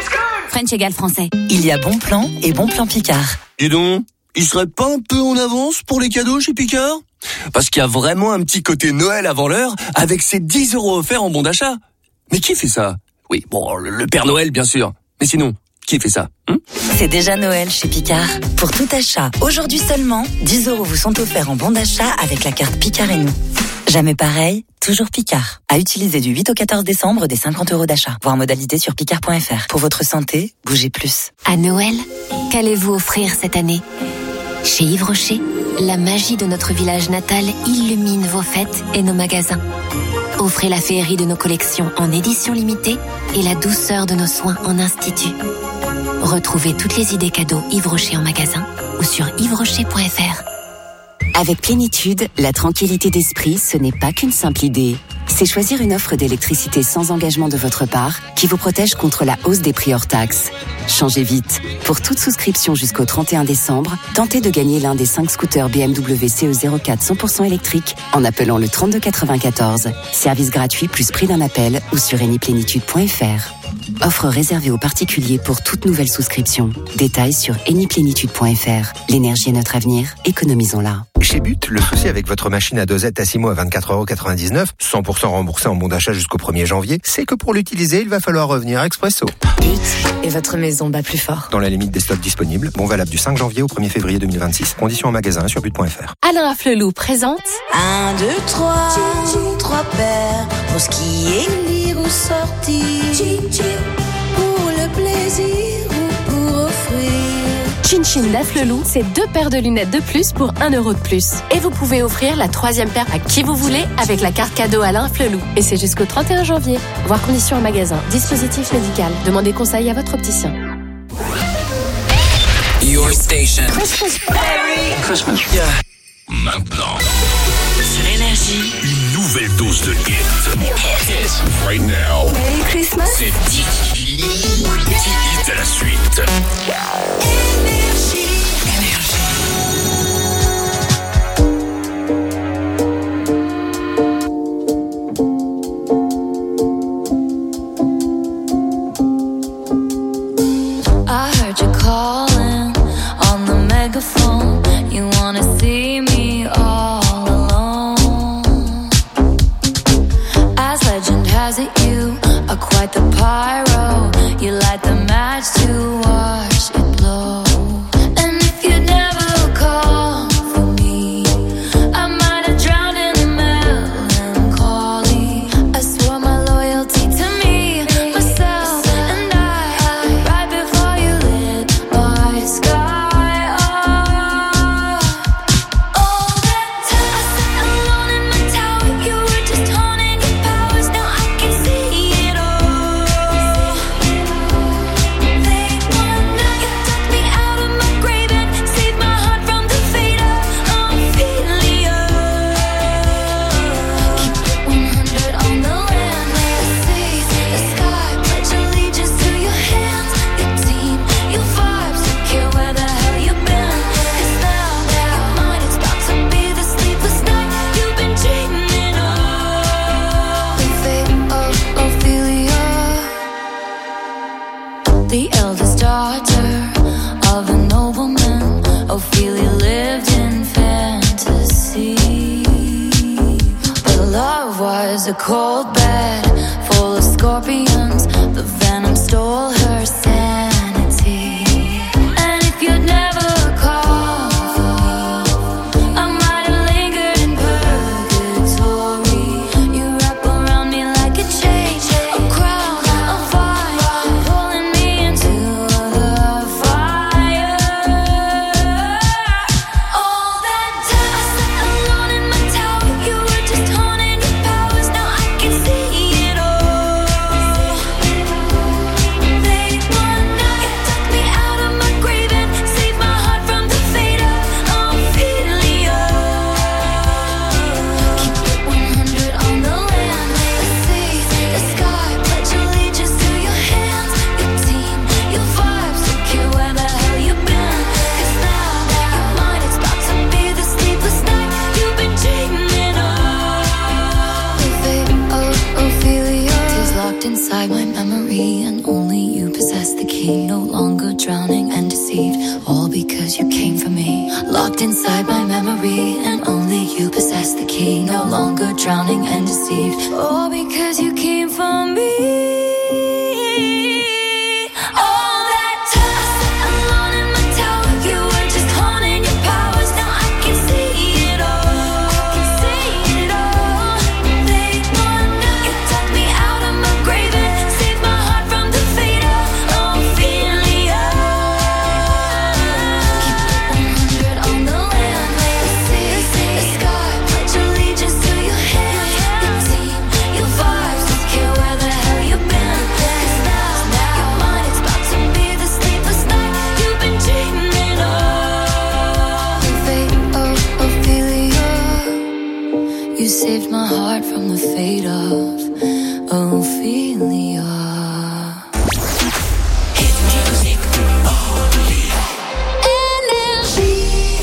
French égale français. Il y a bon plan et bon plan Picard. Dis donc, il serait pas un peu en avance pour les cadeaux chez Picard? Parce qu'il y a vraiment un petit côté Noël avant l'heure avec ses 10 € offerts en bon d'achat. Mais qui fait ça? Oui, bon, le Père Noël bien sûr. Mais sinon, qui fait ça? C'est déjà Noël chez Picard. Pour tout achat, aujourd'hui seulement, 10 € vous sont offerts en bon d'achat avec la carte Picard et nous. Jamais pareil, toujours Picard. À utiliser du 8 au 14 décembre des 50 € d'achat. Voir modalité sur picard.fr. Pour votre santé, bougez plus. À Noël, qu'allez-vous offrir cette année? Chez Yves Rocher, la magie de notre village natal illumine vos fêtes et nos magasins. Offrez la féerie de nos collections en édition limitée et la douceur de nos soins en institut. Retrouvez toutes les idées cadeaux Yves Rocher en magasin ou sur yvesrocher.fr. Avec Plénitude, la tranquillité d'esprit, ce n'est pas qu'une simple idée. C'est choisir une offre d'électricité sans engagement de votre part qui vous protège contre la hausse des prix hors taxes. Changez vite. Pour toute souscription jusqu'au 31 décembre, tentez de gagner l'un des 5 scooters BMW CE04 100% électrique en appelant le 3294. Service gratuit plus prix d'un appel ou sur eniplénitude.fr. Offre réservée aux particuliers pour toute nouvelle souscription. Détails sur eniplénitude.fr. L'énergie est notre avenir, économisons-la. Chez But, le souci avec votre machine à dosette Tassimo à 24,99 €, 100% remboursé en bon d'achat jusqu'au 1er janvier, c'est que pour l'utiliser, il va falloir revenir expresso. But et votre maison bat plus fort. Dans la limite des stocks disponibles, bon valable du 5 janvier au 1er février 2026. Conditions en magasin sur but.fr. Alain Afflelou présente 1, 2, 3, 3 paires pour skier, lire ou sortir. Pour le plaisir ou pour offrir. Chin Chin d'Afflelou, c'est 2 paires de lunettes de plus pour 1 € de plus. Et vous pouvez offrir la 3e paire à qui vous voulez avec la carte cadeau Alain Afflelou. Et c'est jusqu'au 31 janvier. Voir conditions en magasin. Dispositif médical. Demandez conseil à votre opticien. Your station. Christmas. Yeah. Maintenant. Sur Énergie. Une nouvelle dose de hit. Right now. Merry Christmas. C'est 10 hits à la suite. I heard you calling on the megaphone. You wanna see me all alone. As legend has it, you are quite the pyro. You light the match to watch it blow. And if you'd never call for me, I might have drowned in melancholy. I swore my loyalty to me, myself, and I, right before you lit my sky up. All that time I sat alone in my tower, you were just honing your powers. Now I can see it all. Late one night, you took me out of my grave and saved my heart from the fate of Ophelia. Keep it 100 on the land, the sea, the sky. Pledge allegiance to your hands, your team, your vibes. Don't care where the hell you've been. 'Cause now you're mine. It's about to be the sleepless night you've been dreaming of. The fate of Ophelia, the eldest daughter of a nobleman. Ophelia lived in fantasy, but love was a cold bed full of scorpions. The venom stole her sanity. And if you'd never called for me, I might have lingered in purgatory. You wrap around me like a chain, a crown, a vine, pulling me into the fire. All that time I sat alone in my tower, you were just honing your powers. Now I can see it all. Late one night, you took me out of my grave and saved my heart from the fate of Ophelia. Keep it 100 on the land, the sea, the sky. Pledge allegiance to your hands, your team, your vibes. Don't care where the hell you've been. 'Cause now you're mine. It's about to be the sleepless night you've been dreaming of. The fate of Ophelia is locked inside my memory, and only you possess the key. no longer drowning and deceived. All because you came for me. Saved my heart from the fate of Ophelia. Hit music only. Énergie.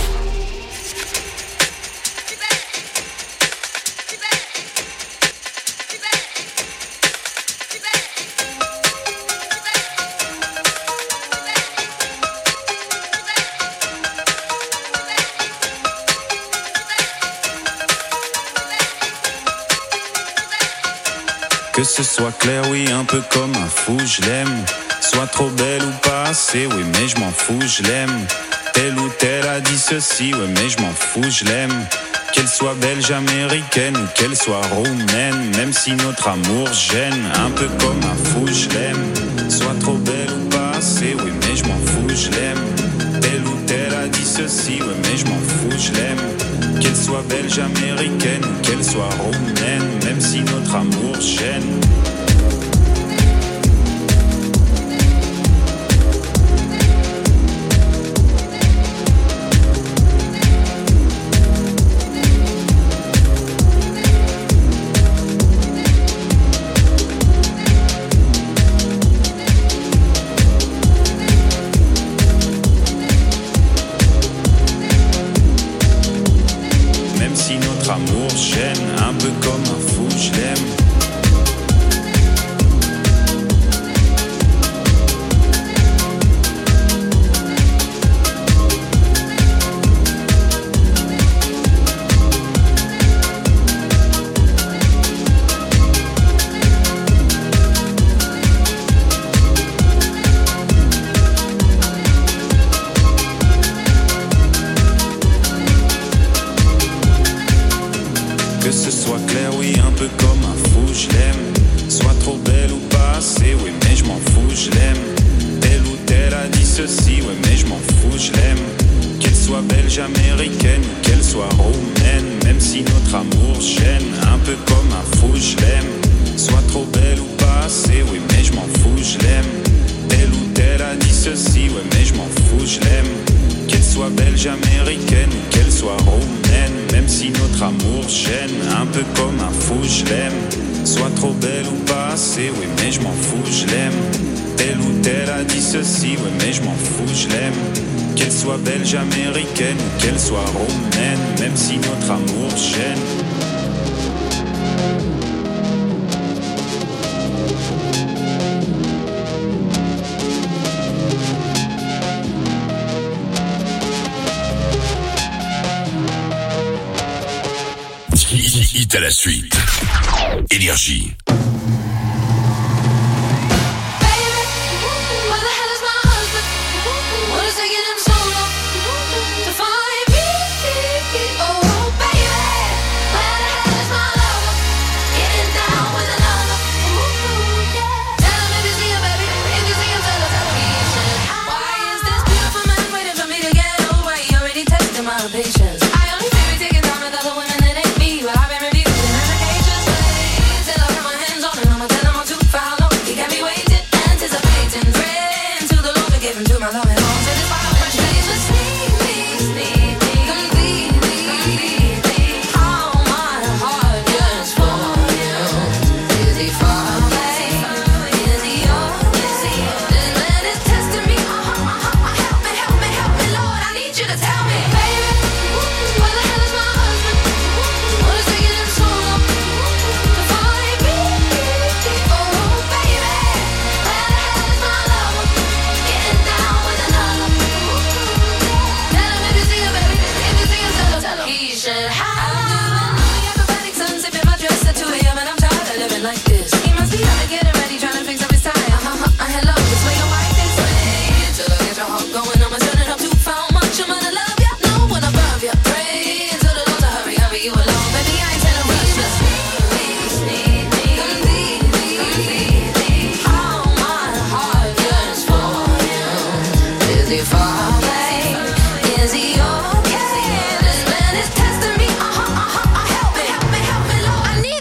Que ce soit clair, oui, un peu comme un fou, je l'aime. Soit trop belle ou pas assez, oui, mais je m'en fous, je l'aime. Telle ou telle a dit ceci, oui, mais je m'en fous, je l'aime. Qu'elle soit belge, américaine ou qu'elle soit roumaine, même si notre amour gêne, un peu comme un fou, je l'aime. Soit trop belle ou pas assez, oui, mais je m'en fous, je l'aime. Telle ou telle a dit ceci, oui, mais je m'en fous, je l'aime. Qu'elle soit belge, américaine ou qu'elle soit roumaine, même si notre amour gêne. Amour gêne, un peu comme un fou, je l'aime. Que ce soit clair, oui, un peu comme un fou, je l'aime. Soit trop belle ou pas assez, oui, mais je m'en fous, je l'aime. Telle ou telle a dit ceci, oui, mais je m'en fous, je l'aime. Qu'elle soit belge, américaine ou qu'elle soit roumaine, même si notre amour gêne, un peu comme un fou, je l'aime. Soit trop belle ou pas assez, oui, mais je m'en fous, je l'aime. Telle ou telle a dit ceci, oui, mais je m'en fous, je l'aime. Qu'elle soit belge, américaine ou qu'elle soit roumaine, même si notre amour gêne, un peu comme un fou, je l'aime. Soit trop belle ou pas assez, oui, mais je m'en fous, je l'aime. Telle ou telle a dit ceci, oui, mais je m'en fous, je l'aime. Qu'elle soit belge, américaine ou qu'elle soit roumaine, même si notre amour gêne. Hit à la suite. Énergie. Patience. I only say we take it down with other women that ain't me, but I've been refusing medications. Till I cut my hand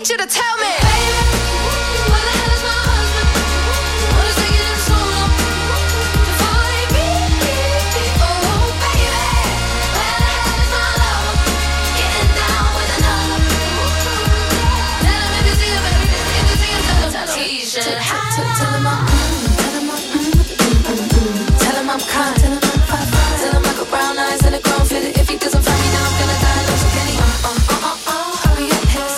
need you to tell me, baby, where the hell is my husband? What is taking him so long to find me? Oh, baby, where the hell is my lover? Getting down with another. Tell him if you see him, baby, if you see him, tell him he should have. Tell him I'm kind. Tell him I got brown eyes and a grown fit. If he doesn't find me now, I'm gonna die. So can he hurry up his?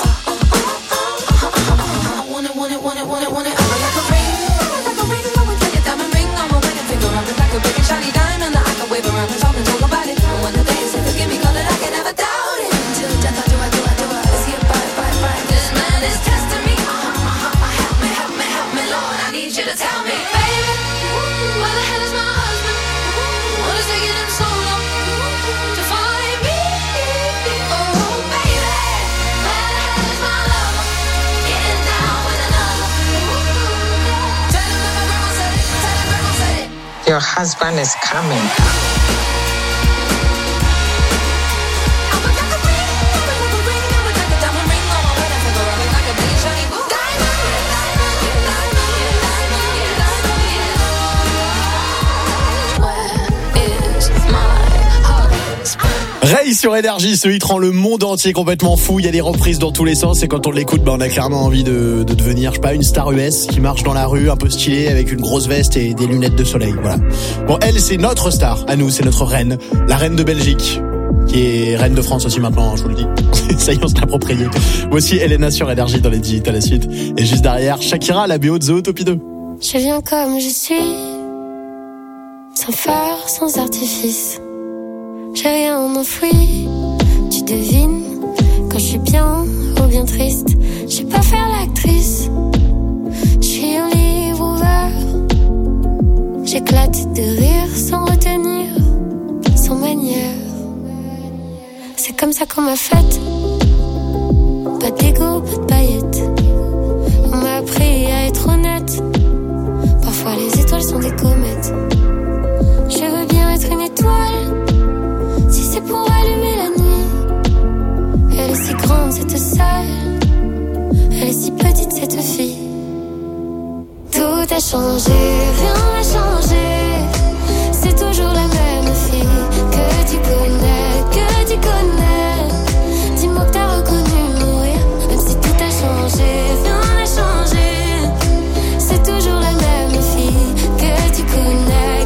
I want it. I'm like a ring, like a diamond ring on my wedding finger. I'm like a big shiny diamond that I can wave around and talk about it. And when the day is if give me color, I can never doubt it. Till death, I do. Is he a bite? This man is testing me. Help me, Lord. I need you to tell me, baby, where the hell is my husband? What is taking him so long to find me? Oh, baby, where the hell is my lover? Getting down with another. Tell him that my grandma said it. Your husband is coming. Ray sur Énergie, ce hit rend le monde entier complètement fou. Il y a des reprises dans tous les sens et quand on l'écoute, on a clairement envie de devenir, je sais pas, une star US qui marche dans la rue un peu stylée avec une grosse veste et des lunettes de soleil. Voilà. Bon, elle, c'est notre star. À nous, c'est notre reine, la reine de Belgique, qui est reine de France aussi maintenant, je vous le dis. Ça y est, on se l'a approprié. Moi aussi, Elena sur Énergie dans les 10 à la suite. Et juste derrière, Shakira, la BO de Zootopie 2. Je viens comme je suis, sans phare, sans artifice. J'ai rien enfoui, tu devines quand je suis bien ou bien triste. Je sais pas faire l'actrice, je suis un livre ouvert. J'éclate de rire sans retenir, sans manière. C'est comme ça qu'on m'a faite, pas d'ego, pas de paillettes. On m'a appris à être honnête, parfois les étoiles sont des comètes. Je veux bien être une étoile, si c'est pour allumer la nuit. Elle est si grande cette salle, elle est si petite cette fille. Tout a changé, rien n'a changé. C'est toujours la même fille que tu connais. Dis-moi que t'as reconnu mon rire, même si tout a changé, rien n'a changé. C'est toujours la même fille que tu connais.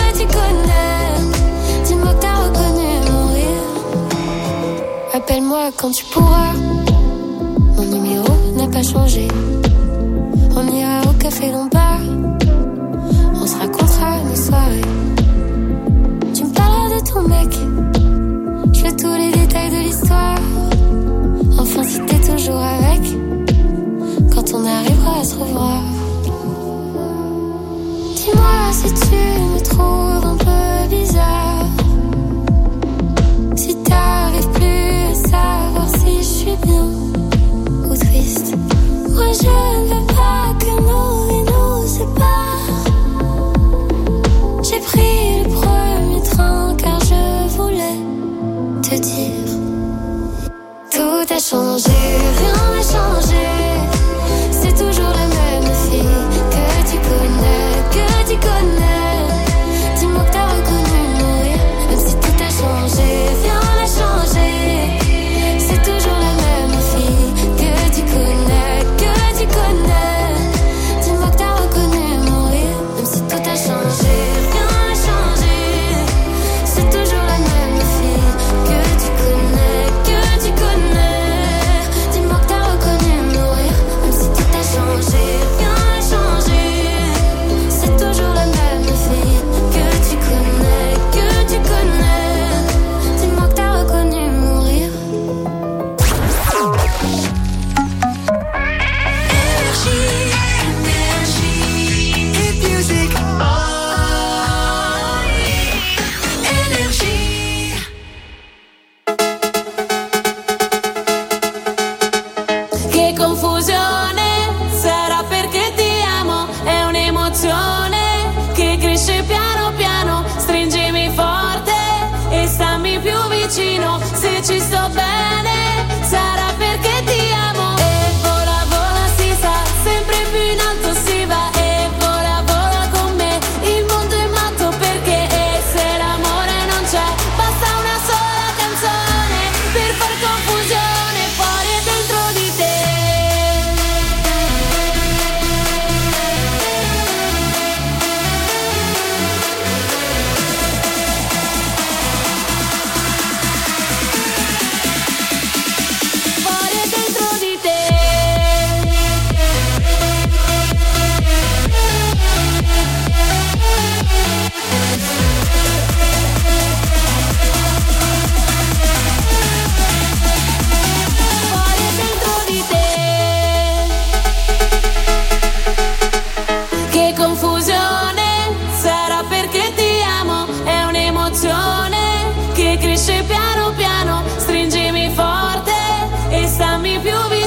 Dis-moi que t'as reconnu mon rire. Appelle-moi quand tu pourras, mon numéro n'a pas changé. On ira au café Lombard, on se racontera nos soirées. Tu me parleras de ton mec, je veux tous les détails de l'histoire. Enfin si t'es toujours avec, quand on arrivera à se revoir. Dis-moi si tu me trouves un peu bizarre, si t'arrives plus à savoir si je suis bien ou triste. Moi je ne veux pas que nos vies nous séparent. J'ai pris le premier train car je voulais te dire. Tout a changé, rien n'a changé. C'est toujours la même fille que tu connais. Dis-moi que t'as reconnu mon rire, même si tout a changé, rien n'a changé. C'est toujours la même fille que tu connais. Dis-moi que t'as reconnu mon rire, même si tout a changé, rien n'a changé. C'est toujours la même fille que tu connais. Dis-moi que t'as reconnu mon rire.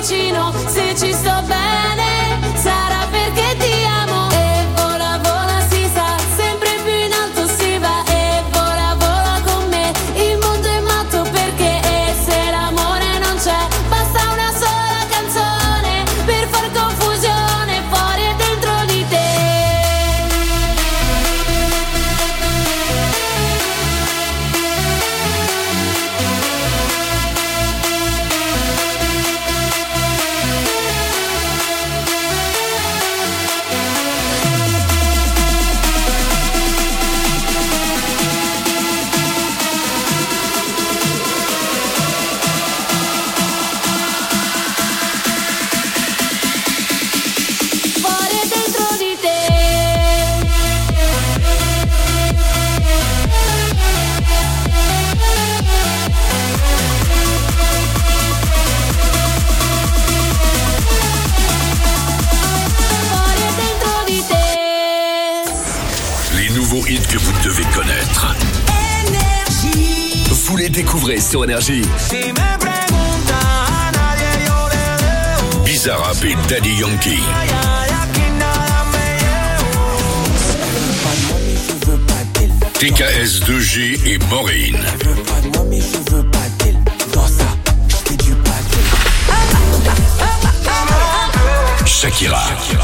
vicino, se ci sto bene, sarà perché ti amo. E vola, vola, si sa, sempre più in alto si va. E vola, vola con me, il mondo è matto perché e se l'amore non c'è, basta una sola canzone per far confusione fuori e dentro di te. Fuori e dentro di te. Fuori e dentro di te. Les nouveaux hits que vous devez connaître. Vous les découvrez sur Énergie. Bizarrap et Daddy Yankee. TKS 2G et Maureen. Shakira.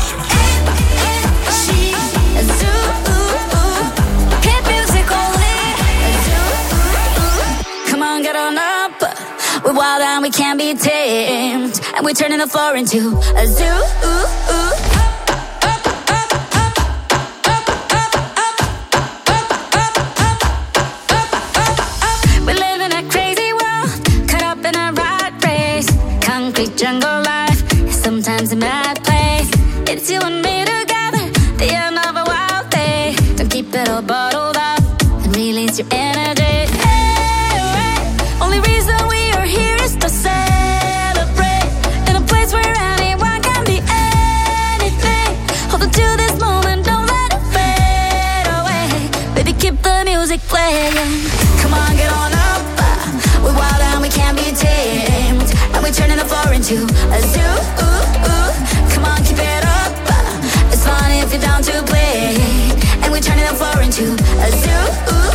Come on, get on up. We're wild and we can't be tamed, and we're turning the floor into a zoo. We live in a crazy world, caught up in a rat race. Concrete jungle life, sometimes a mad place. It's you and me together, the end of a wild day. Don't keep it all bottled up and release your energy. Only reason we are here is to celebrate in a place where anyone can be anything. Hold on to this moment, don't let it fade away. Baby, keep the music playing. Come on, get on up. We're wild and we can't be tamed, and we're turning the floor into a zoo. Come on, keep it up. It's fun if you're down to play, and we're turning the floor into a zoo.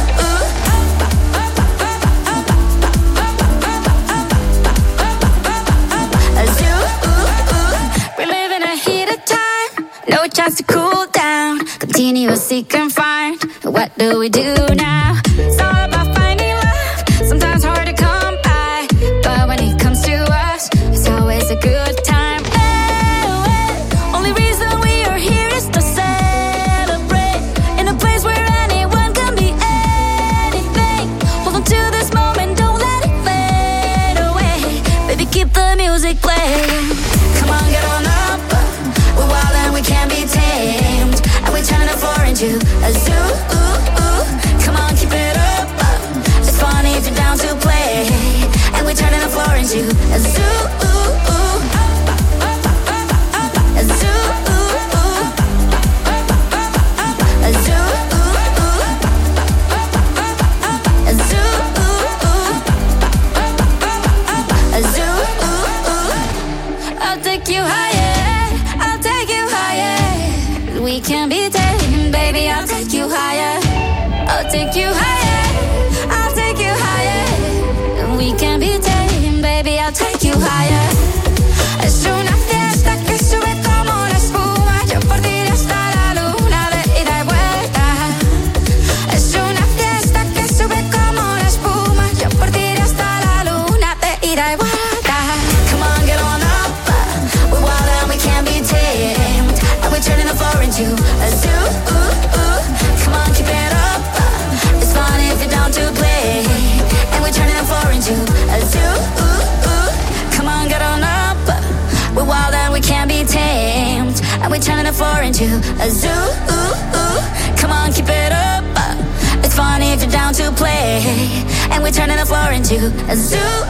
No chance to cool down, continuously confined. What do we do now? It's all about finding love, sometimes hard to come by, but when it comes to us, it's always a good time. Only reason we are here is to celebrate in a place where anyone can be anything. Hold on to this moment, don't let it fade away. Baby, keep the music playing. Come on, get on up. We're wild and we can't be tamed, and we're turning the floor into a zoo. Come on, keep it up. It's funny if you're down to play, and we're turning the floor into a zoo. A zoo. A zoo. A zoo. A zoo. I'll take you higher, I'll take you higher. We can be taken, baby, I'll take you higher. I'll take you higher, I'll take you higher. We can be taken, baby, I'll take you higher. Es una fiesta que sube como la espuma. Yo por ti hasta la luna de ida y vuelta. Es una fiesta que sube como la espuma. Yo por ti hasta la luna de ida y vuelta. Come on, get on up. We're wild and we can't be tamed, and we're turning the floor into a zoo. Come on, keep it up. It's fun if you're down to play, and we're turning the floor into a zoo. Come on, get on up. We're wild and we can't be tamed, and we're turning the floor into a zoo. Come on, keep it up. It's fun if you're down to play, and we're turning the floor into a zoo.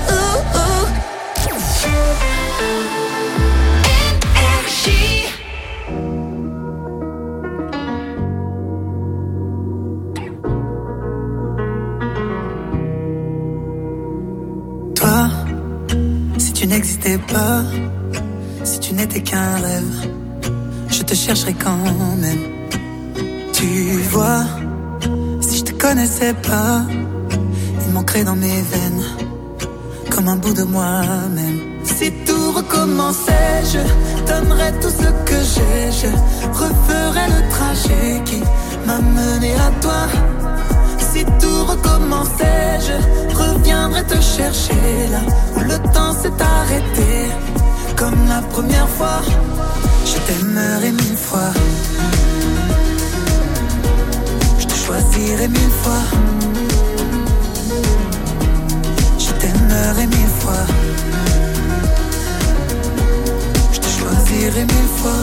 n'existais pas, si tu n'étais qu'un rêve, je te chercherais quand même. Tu vois, si je te connaissais pas, il manquerait dans mes veines comme un bout de moi-même. Si tout recommençait, je donnerais tout ce que j'ai, je referais le trajet qui m'a mené à toi. Si tout recommençait, je reviendrais te chercher là où le temps s'est arrêté. Comme la première fois, je t'aimerais 1000 fois. Je te choisirais 1000 fois. Je t'aimerais 1000 fois. Je te choisirais 1000 fois.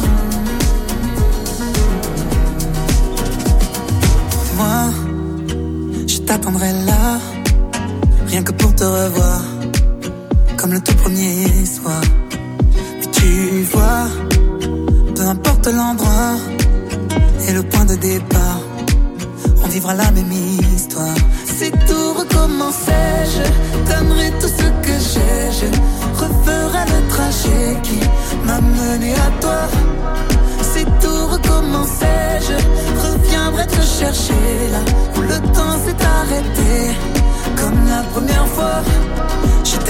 Moi, je t'attendrai là, rien que pour te revoir, comme le tout premier soir. Mais tu vois, peu importe l'endroit et le point de départ, on vivra la même histoire. Si tout recommençait, je donnerais tout ce que j'ai, je referais le trajet qui m'a mené à toi. Si tout recommençait, je reviendrais te chercher là où le temps s'est arrêté. Comme la première fois, je